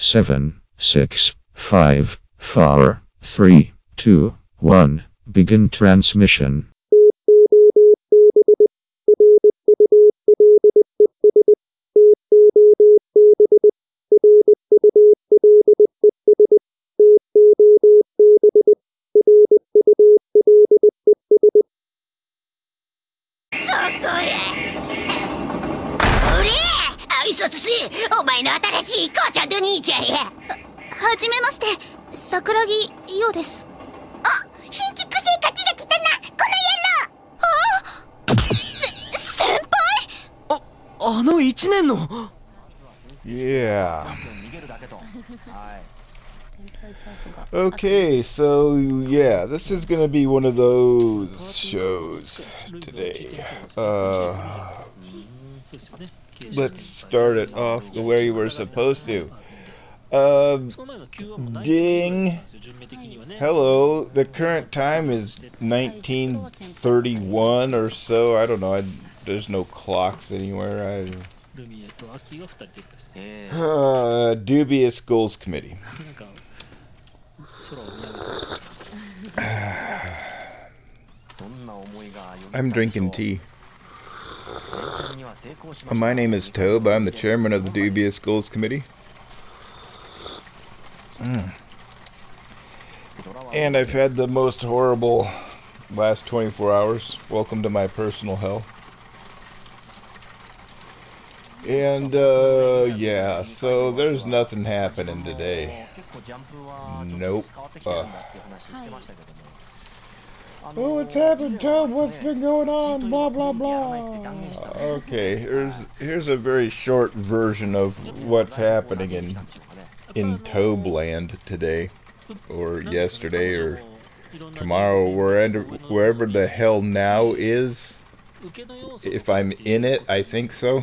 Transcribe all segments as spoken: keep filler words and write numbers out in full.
seven, six, five, four, three, two, one. Begin transmission. Yeah. Okay, so yeah, this is gonna be one of those shows today. Uh, let's start it off the way we're supposed to. Uh, ding. Hello. The current time is nineteen thirty-one or so. I don't know. I, there's no clocks anywhere. I. Uh, dubious goals committee. I'm drinking tea. My name is Tobe. I'm the chairman of the Dubious Goals Committee. Mm. And I've had the most horrible last twenty-four hours. Welcome to my personal hell. And, uh, yeah, so there's nothing happening today. Nope. Uh, oh, what's happened, Tobe? What's been going on? Blah, blah, blah. Okay, here's here's a very short version of what's happening in, in Tobe land today. Or yesterday, or tomorrow, wherever, wherever the hell now is. If I'm in it, I think so.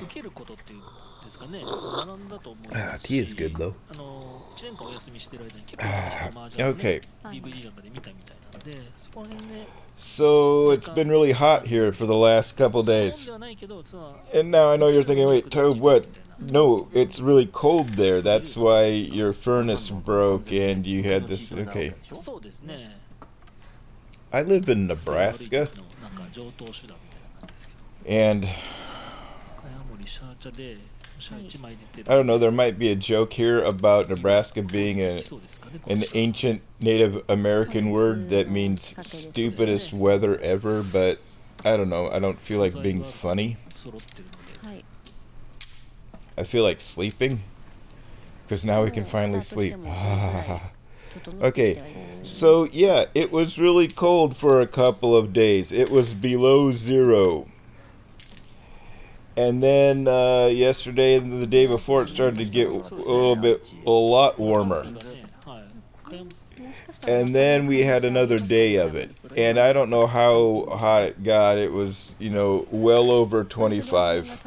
Ah, tea is good though. Ah, okay. So it's been really hot here for the last couple days. And now I know you're thinking, wait, Tobe, what? No, it's really cold there. That's why your furnace broke and you had this. Okay. I live in Nebraska. And I don't know, there might be a joke here about Nebraska being a, an ancient Native American word that means stupidest weather ever, but I don't know, I don't feel like being funny. I feel like sleeping, because now we can finally sleep. Okay, so yeah, it was really cold for a couple of days. It was below zero. And then uh, yesterday and the day before it started to get a little bit, a lot warmer. And then we had another day of it. And I don't know how hot it got. It was, you know, well over twenty-five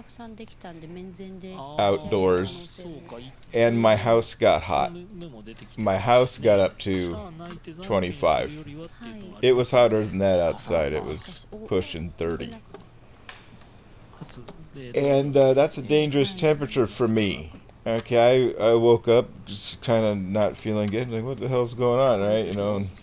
outdoors. And my house got hot. My house got up to twenty-five. It was hotter than that outside. It was pushing thirty. And uh, that's a dangerous temperature for me. Okay, I, I woke up just kind of not feeling good. Like, what the hell's going on, right? You know. And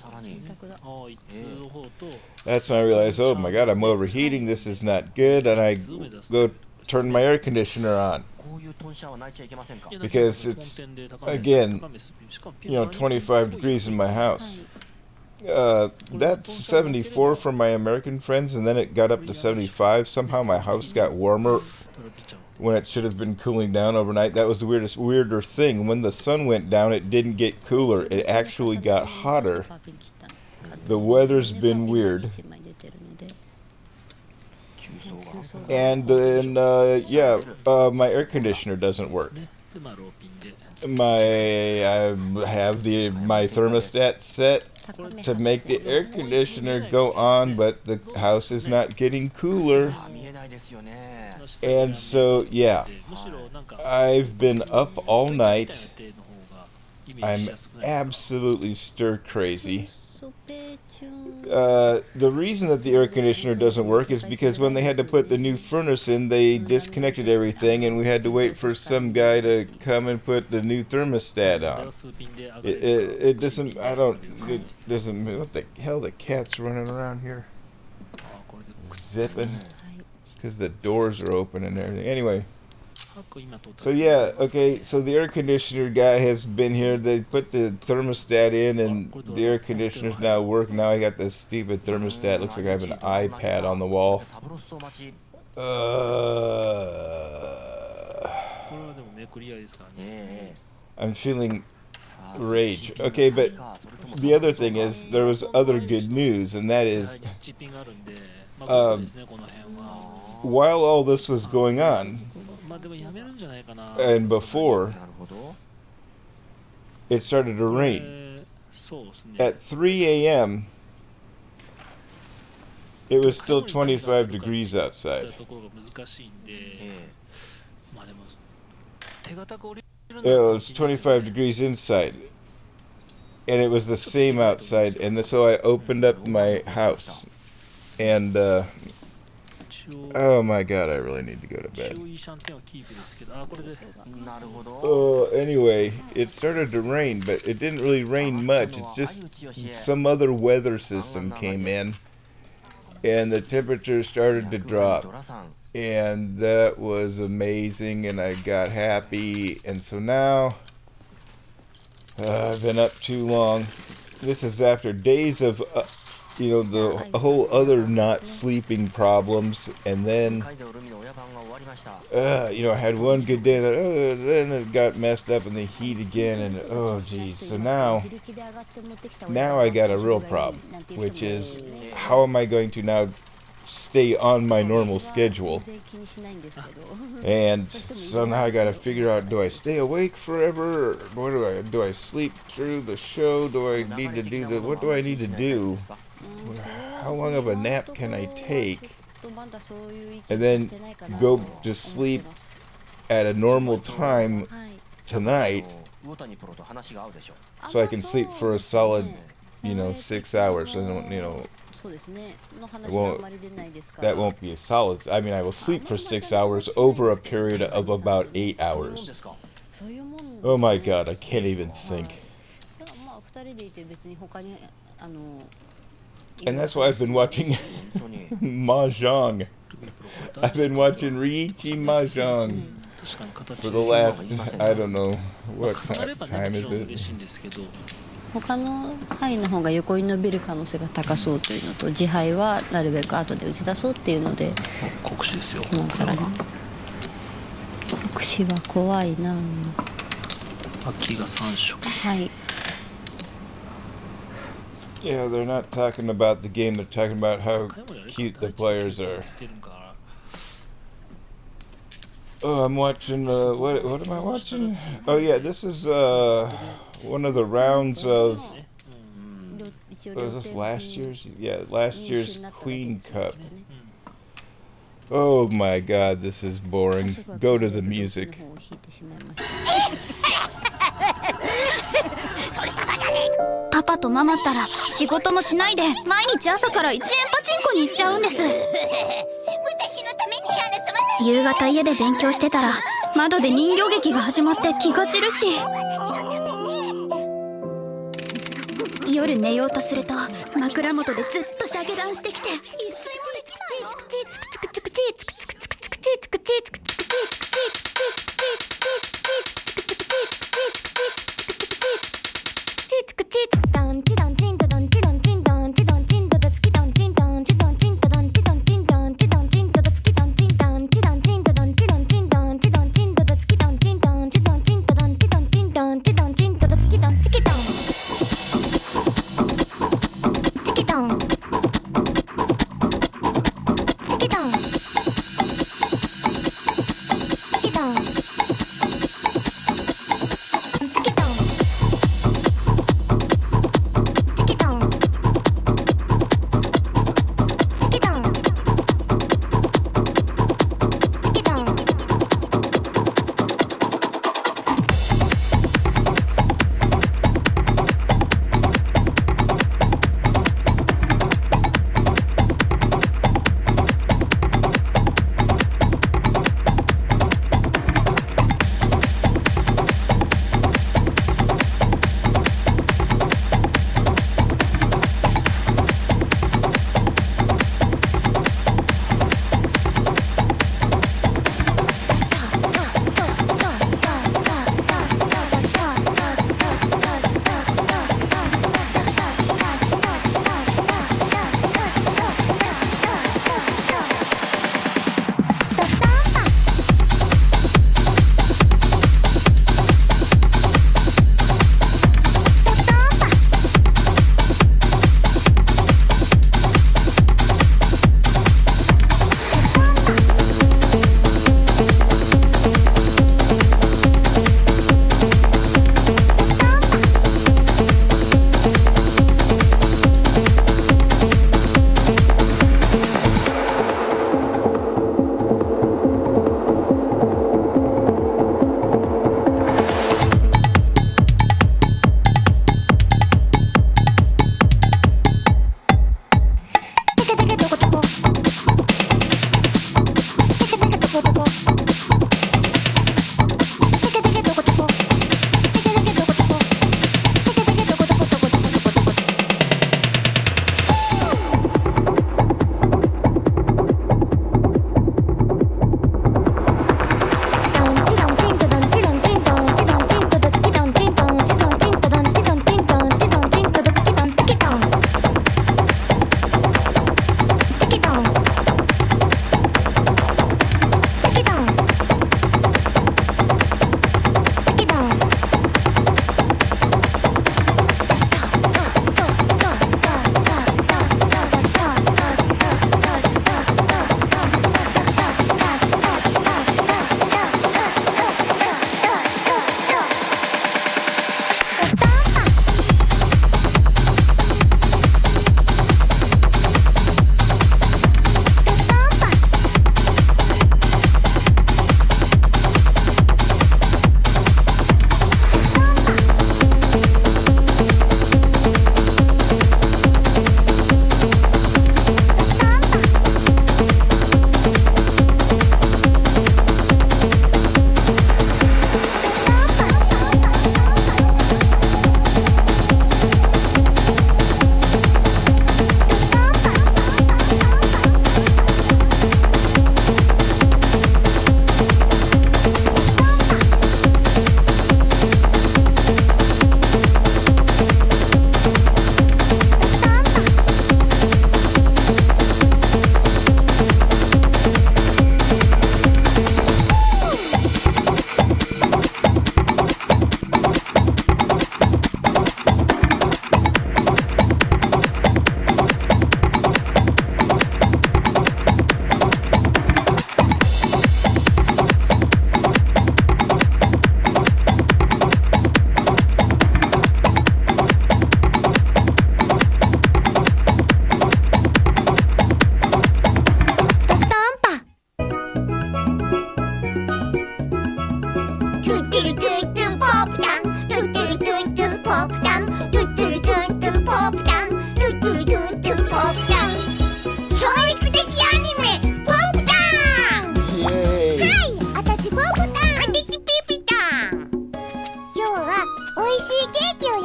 that's when I realized, oh my God, I'm overheating. This is not good. And I go turn my air conditioner on because it's again, you know, twenty-five degrees in my house. Uh, that's seventy-four from my American friends, and then it got up to seventy-five. Somehow my house got warmer when it should have been cooling down overnight. That was the weirdest, weirder thing. When the sun went down, it didn't get cooler. It actually got hotter. The weather's been weird. And then, uh, yeah, uh, my air conditioner doesn't work. My, I have the my thermostat set to make the air conditioner go on, but the house is not getting cooler. And so, yeah, I've been up all night. I'm absolutely stir crazy. Uh, the reason that the air conditioner doesn't work is because when they had to put the new furnace in, they disconnected everything, and we had to wait for some guy to come and put the new thermostat on. It, it, it doesn't. I don't. It doesn't. What the hell? The cat's running around here, zipping, because the doors are open and everything. Anyway. So yeah, okay, so the air conditioner guy has been here. They put the thermostat in and the air conditioner's now working. Now I got this stupid thermostat. Looks like I have an iPad on the wall. Uh, I'm feeling rage. Okay, but the other thing is there was other good news, and that is um, while all this was going on, and before, it started to rain. At three A M, it was still twenty-five degrees outside. It was twenty-five degrees inside. And it was the same outside. And so I opened up my house. And, uh... oh my god, I really need to go to bed. Uh, anyway, it started to rain, but it didn't really rain much. It's just some other weather system came in, and the temperature started to drop. And that was amazing, and I got happy. And so now, uh, I've been up too long. This is after days of... Uh, you know, the whole other not sleeping problems, and then, uh, you know, I had one good day, that, uh, then it got messed up in the heat again, and oh geez, so now, now I got a real problem, which is, how am I going to now stay on my normal schedule? And so now I gotta figure out, do I stay awake forever, or what do I, do I sleep through the show, do I need to do the, what do I need to do? How long of a nap can I take and then go to sleep at a normal time tonight so I can sleep for a solid, you know, six hours. I don't, you know, it won't, that won't be a solid. I mean, I will sleep for six hours over a period of about eight hours. Oh my god, I can't even think. And that's why I've been watching Mahjong. I've been watching Riichi Mahjong for the last, I don't know, what time is it? 他の牌の方が横に伸びる可能性が高そうというのと、自牌はなるべく後で打ち出そうっていうので、 国士ですよ。 今から国士は怖いな。 秋が三色。 はい。 Yeah, they're not talking about the game, they're talking about how cute the players are. Oh, I'm watching, uh, what, what am I watching? Oh yeah, this is, uh, one of the rounds of, was this last year's? Yeah, last year's Queen Cup. Oh my god, this is boring. Go to the music. パパとママったら仕事もしないで毎日朝からいちえんパチンコに行っちゃうんです。夕方家で勉強してたら窓で人形劇が始まって気が散るし、夜寝ようとすると枕元でずっとしゃげ談してきて、一睡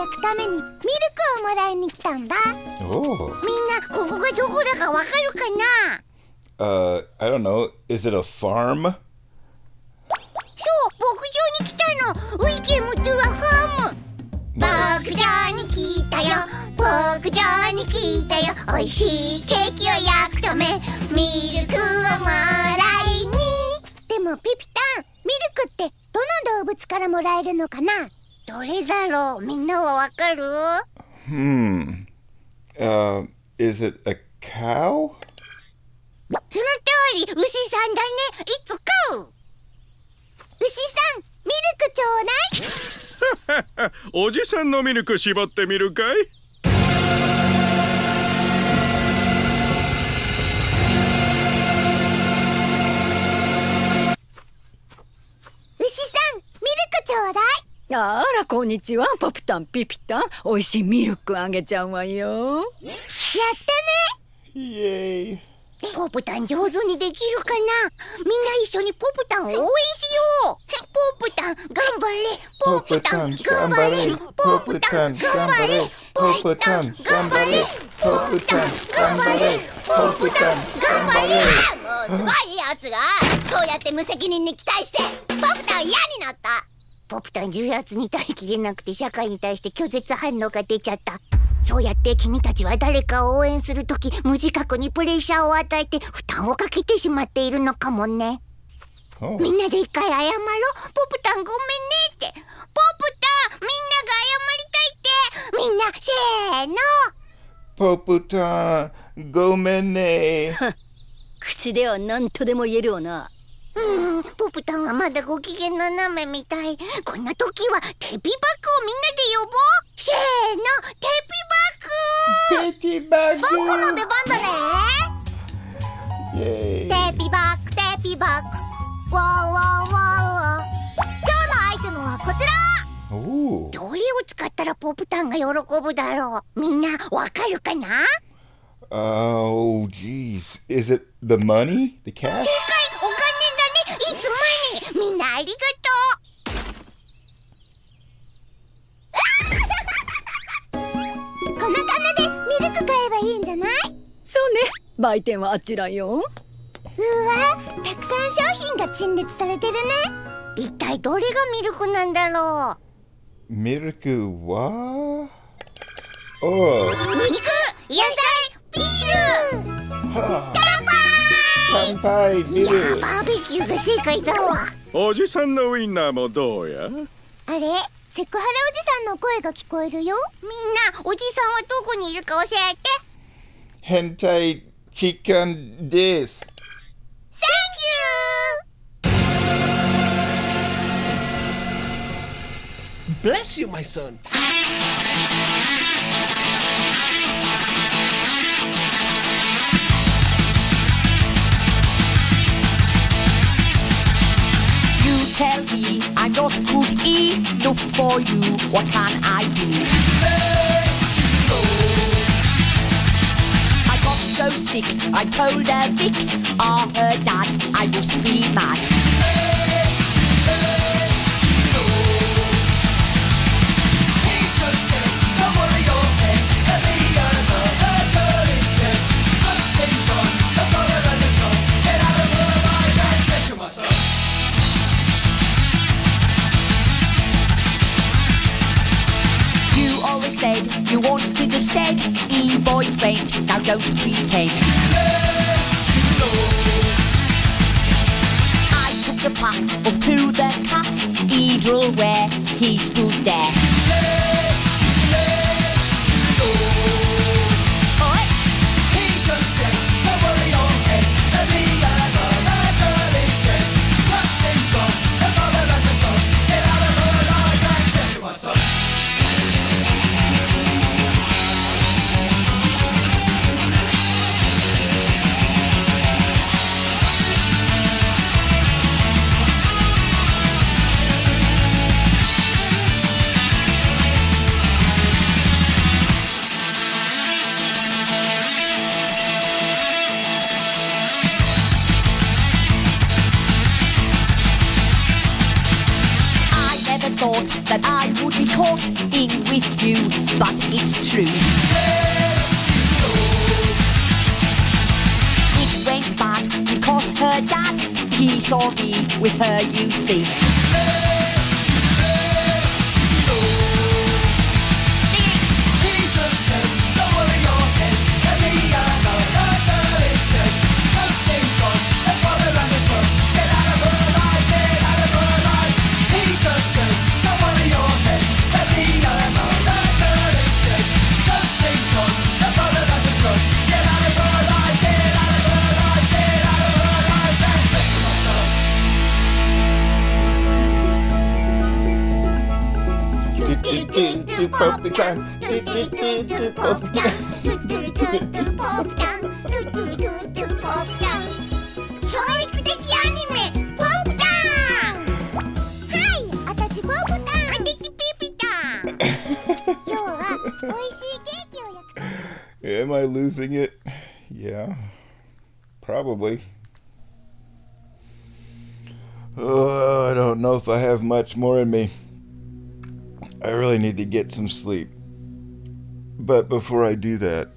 くためにミルクをもらいに来たんだ。 Oh. みんなここがどこだかわかるかな？ Uh, I don't know. Is it a farm? そう、牧場に来たの。ウイケムトゥアファーム。牧場に来たよ、牧場に来たよ。おいしいケーキを焼くためミルクをもらいに。でもピピタン、ミルクってどの動物からもらえるのかな？どれだろう？みんなはわかる？ Hmm. Uh, is it a cow? その通り、牛さんだね。いつか牛さん、ミルクちょうだい。 おじさんのミルク絞ってみるかい？ 牛さん、ミルクちょうだい。 あら、こんにちは。ポプタン、ピピタン、おいしいミルクあげちゃうわよ。 やったね。 イエーイ。 ポプタン上手にできるかな？みんな一緒にポプタンを応援しよう。ポプタン頑張れ、ポプタン頑張れ、ポプタン頑張れ、ポプタン頑張れ、ポプタン頑張れ、ポプタン頑張れ。もうすごいやつがそうやって無責任に期待してポプタン嫌になった。ポプタン重圧に耐えきれなくて社会に対して拒絶反応が出ちゃった。そうやって君たちは誰かを応援するとき無自覚にプレッシャーを与えて負担をかけてしまっているのかもね。 Oh. みんなで一回謝ろう。ポプタンごめんねって。ポプタンみんなが謝りたいって。みんなせーの。 ポプタンごめんね。 口では何とでも言えるわな。 うん、ポプタンはまだご機嫌斜めみたい。こんな時はテピバッグをみんなで呼ぼう。せーの、テピバッグ。 テピバッグ。 僕の出番だね。 イエーイ。 テピバッグ、テピバッグ。わーわーわーわー。今日のアイテムはこちら。 おー。 どれを使ったらポプタンが喜ぶだろう。みんなわかるかな？ Oh, geez. Is it the money? The cash? 正解、お金だね。いつもにみんなありがとう。この金でミルク買えばいいんじゃない？ そうね、売店はあちらよ。 うわ、たくさん商品が陳列されてるね。一体どれがミルクなんだろう？ ミルクはおー。 肉、野菜、ビール。 はあ。 乾杯。 乾杯、ビいやール。 バーベキューが正解だわ。 おじさんのウインナーもどうや？ あれ、セクハラおじさんの声が聞こえるよ。みんな、おじさんはどこにいるか教えて。 変態チキンです。 サンキュー。 Bless you, my son. You tell me I'm not good enough for you. What can I do? I got so sick, I told her Vic, or her dad, I must be mad. Said you wanted a steady boyfriend. Now don't pretend. I took the path up to the cathedral where he stood there. He just said, "Don't worry your head, let me have a girl instead. Trust in God, the Father and the Son. Get out of her life and get to my son." thought that I would be caught in with you, but it's true. It went bad because her dad, he saw me with her, you see. Poppy time. Pop down. 教育的アニメポップダウン。はい、あたちポップダウン。あたちピピタン。今日は美味しいケーキを焼く。 Am I losing it? Yeah, probably. Oh, I don't know if I have much more in me. I really need to get some sleep. But before I do that,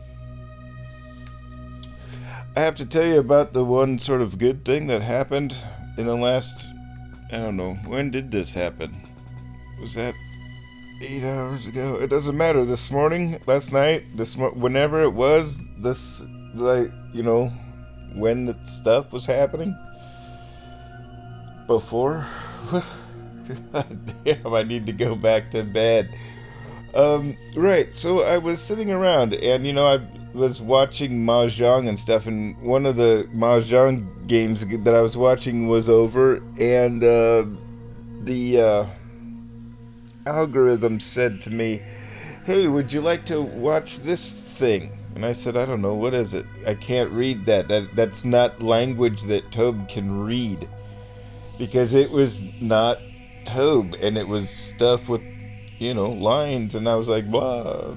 I have to tell you about the one sort of good thing that happened in the last, I don't know, when did this happen? Was that eight hours ago? It doesn't matter. This morning, last night, this mo- whenever it was, this, like, you know, when the stuff was happening. Before? God damn, I need to go back to bed. Um, right, so I was sitting around, and, you know, I was watching Mahjong and stuff, and one of the Mahjong games that I was watching was over, and, uh, the, uh, algorithm said to me, hey, would you like to watch this thing? And I said, I don't know, what is it? I can't read that. That that's not language that Tobe can read. Because it was not Tobe, and it was stuff with, you know, lines, and I was like, blah.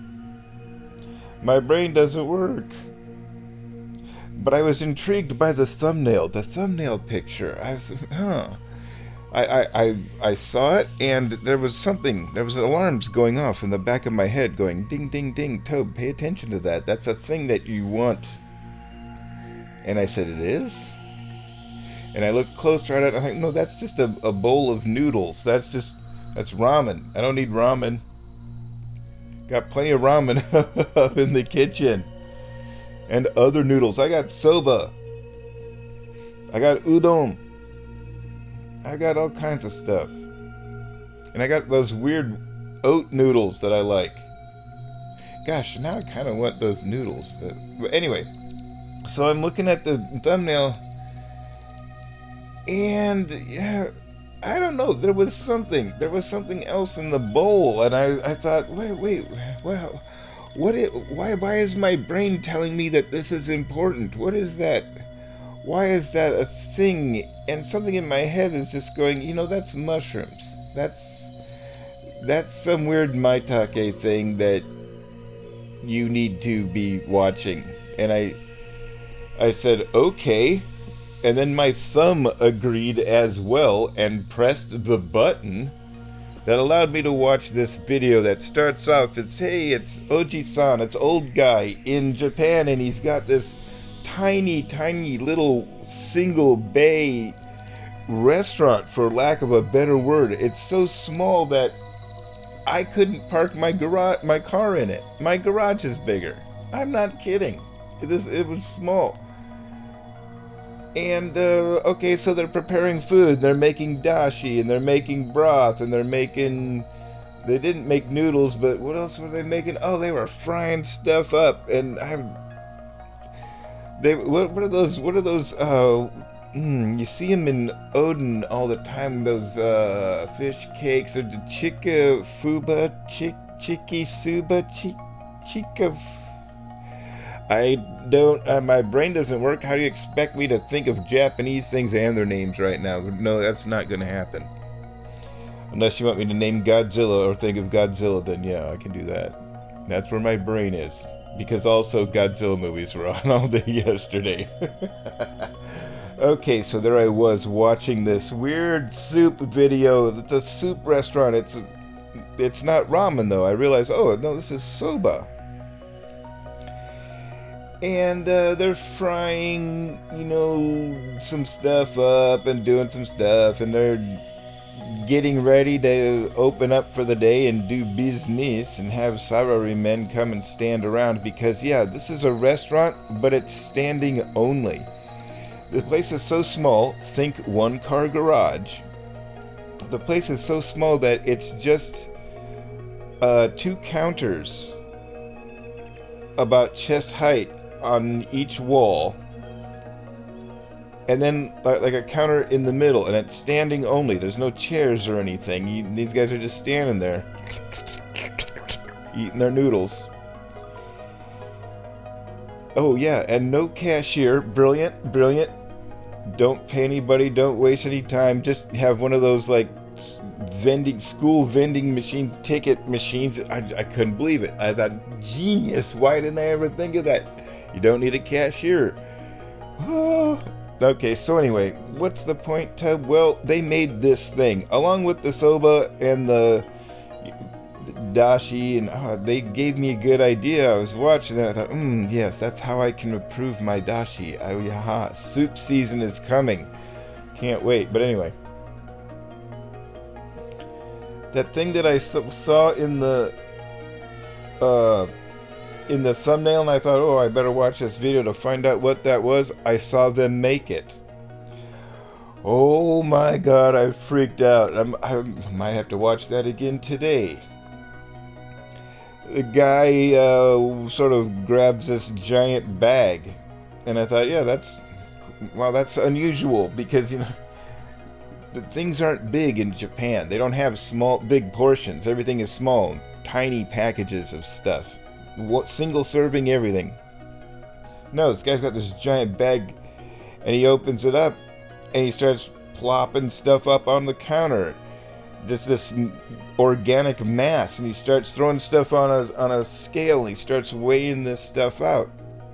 My brain doesn't work. But I was intrigued by the thumbnail, the thumbnail picture. I was, huh. I, I, I, I saw it, and there was something, there was alarms going off in the back of my head going, ding, ding, ding, Tobe, pay attention to that. That's a thing that you want. And I said, it is? And I looked closer at it, and I think, no, that's just a, a bowl of noodles. That's just, that's ramen. I don't need ramen. Got plenty of ramen up in the kitchen. And other noodles. I got soba. I got udon. I got all kinds of stuff. And I got those weird oat noodles that I like. Gosh, now I kind of want those noodles. But anyway, so I'm looking at the thumbnail, and yeah, I don't know, there was something, there was something else in the bowl, and I, I thought, wait, wait, what, what, it, why, why is my brain telling me that this is important? What is that? Why is that a thing? And something in my head is just going, you know, that's mushrooms. That's, that's some weird maitake thing that you need to be watching. And I, I said, okay. And then my thumb agreed as well and pressed the button that allowed me to watch this video that starts off, it's, hey, it's Oji-san, it's old guy in Japan, and he's got this tiny, tiny little single bay restaurant, for lack of a better word. It's so small that I couldn't park my garage, my car in it. My garage is bigger. I'm not kidding. It, is, it was small. And, uh, okay, so they're preparing food. They're making dashi, and they're making broth, and they're making... They didn't make noodles, but what else were they making? Oh, they were frying stuff up, and I'm... They, what, what are those, what are those, uh... Mm, you see them in Odin all the time, those, uh, fish cakes, or the chika fuba, chik, chiki suba, chik, chika... I don't, uh, my brain doesn't work. How do you expect me to think of Japanese things and their names right now? No, that's not going to happen. Unless you want me to name Godzilla or think of Godzilla, then yeah, I can do that. That's where my brain is. Because also Godzilla movies were on all day yesterday. Okay, so there I was watching this weird soup video. The soup restaurant. It's it's not ramen though. I realized, oh no, this is soba. And uh, they're frying, you know, some stuff up and doing some stuff, and they're getting ready to open up for the day and do business and have salarymen come and stand around because, yeah, this is a restaurant, but it's standing only. The place is so small, think one-car garage. The place is so small that it's just uh, two counters about chest height on each wall, and then like, like a counter in the middle, and it's standing only. There's no chairs or anything. You, these guys are just standing there eating their noodles. Oh yeah, and no cashier. Brilliant, brilliant. Don't pay anybody, don't waste any time. Just have one of those like vending school vending machines, ticket machines. I, I couldn't believe it. I thought, genius, why didn't I ever think of that? You don't need a cashier. Oh. Okay, so anyway, what's the point, Tub? Well, they made this thing along with the soba and the dashi, and oh, they gave me a good idea. I was watching it, I thought, hmm, yes, that's how I can improve my dashi. Oh, yeah, soup season is coming. Can't wait. But anyway, that thing that I saw in the uh, in the thumbnail, and I thought, oh, I better watch this video to find out what that was. I saw them make it. Oh my God, I freaked out. I'm, I might have to watch that again today. The guy uh, sort of grabs this giant bag, and I thought, yeah, that's, well, that's unusual because, you know, the things aren't big in Japan. They don't have small, big portions. Everything is small, tiny packages of stuff. What, single serving everything. No, this guy's got this giant bag, and he opens it up, and he starts plopping stuff up on the counter. Just this organic mass, and he starts throwing stuff on a on a scale, and he starts weighing this stuff out.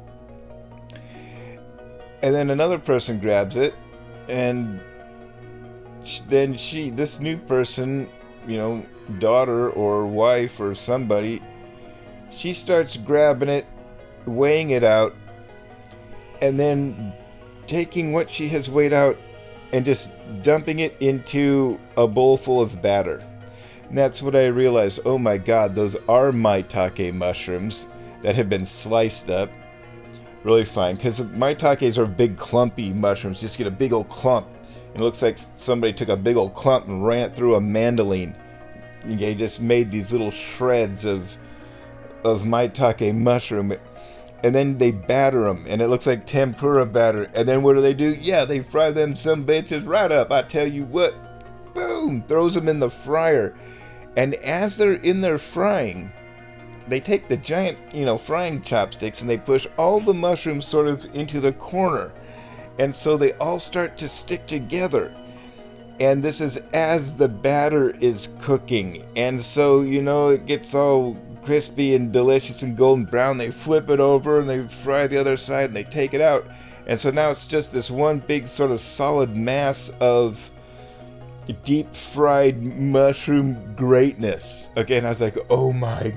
And then another person grabs it, and then she, this new person, you know, daughter or wife or somebody, she starts grabbing it, weighing it out, and then taking what she has weighed out and just dumping it into a bowl full of batter. And that's what I realized. Oh my God, those are maitake mushrooms that have been sliced up really fine. Because maitakes are big clumpy mushrooms. You just get a big old clump. And it looks like somebody took a big old clump and ran it through a mandolin. And they just made these little shreds of of maitake mushroom, and then they batter them, and it looks like tempura batter. And then what do they do? Yeah, they fry them some bitches right up. I tell you what, boom, throws them in the fryer. And as they're in there frying, they take the giant, you know, frying chopsticks, and they push all the mushrooms sort of into the corner, and so they all start to stick together. And this is as the batter is cooking, and so, you know, it gets all crispy and delicious and golden brown. They flip it over and they fry the other side and they take it out, and so now it's just this one big sort of solid mass of deep fried mushroom greatness. Okay, and I was like, oh my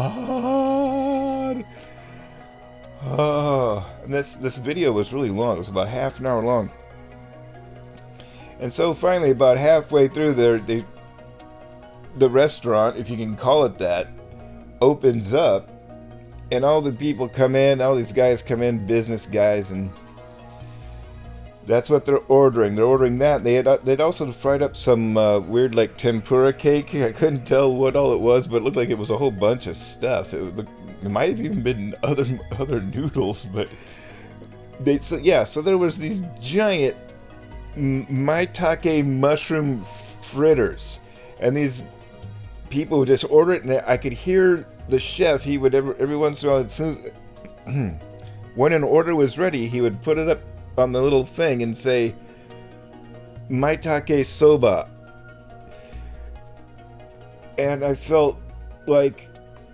God. Oh, and this this video was really long. It was about half an hour long. And so finally, about halfway through there, they, the restaurant, if you can call it that, opens up, and all the people come in, all these guys come in, business guys, and that's what they're ordering. They're ordering that. They had, they'd also fried up some uh, weird, like, tempura cake. I couldn't tell what all it was, but it looked like it was a whole bunch of stuff. It, looked, it might have even been other other noodles, but they, so, yeah, so there was these giant maitake mushroom fritters, and these people would just order it, and I could hear the chef. He would every, every once in a while, as soon, when an order was ready, he would put it up on the little thing and say, maitake soba. And I felt like,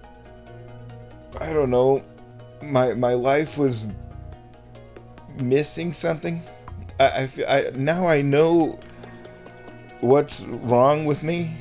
I don't know, my my life was missing something. I, I, I now I know what's wrong with me.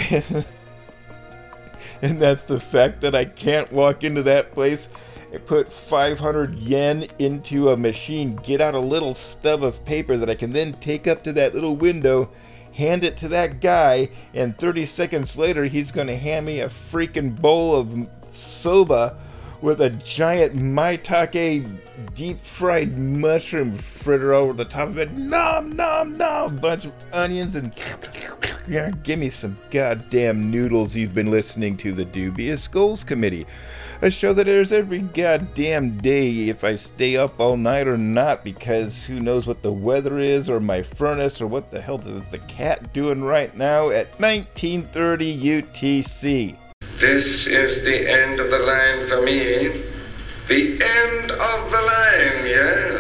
And that's the fact that I can't walk into that place and put five hundred yen into a machine, get out a little stub of paper that I can then take up to that little window, hand it to that guy, and thirty seconds later he's going to hand me a freaking bowl of soba with a giant maitake deep fried mushroom fritter over the top of it. Nom, nom, nom! A bunch of onions and... Yeah, give me some goddamn noodles. You've been listening to the Dubious Goals Committee, a show that airs every goddamn day if I stay up all night or not, because who knows what the weather is or my furnace or what the hell is the cat doing right now at nineteen thirty U T C. This is the end of the line for me. The end of the line, yes.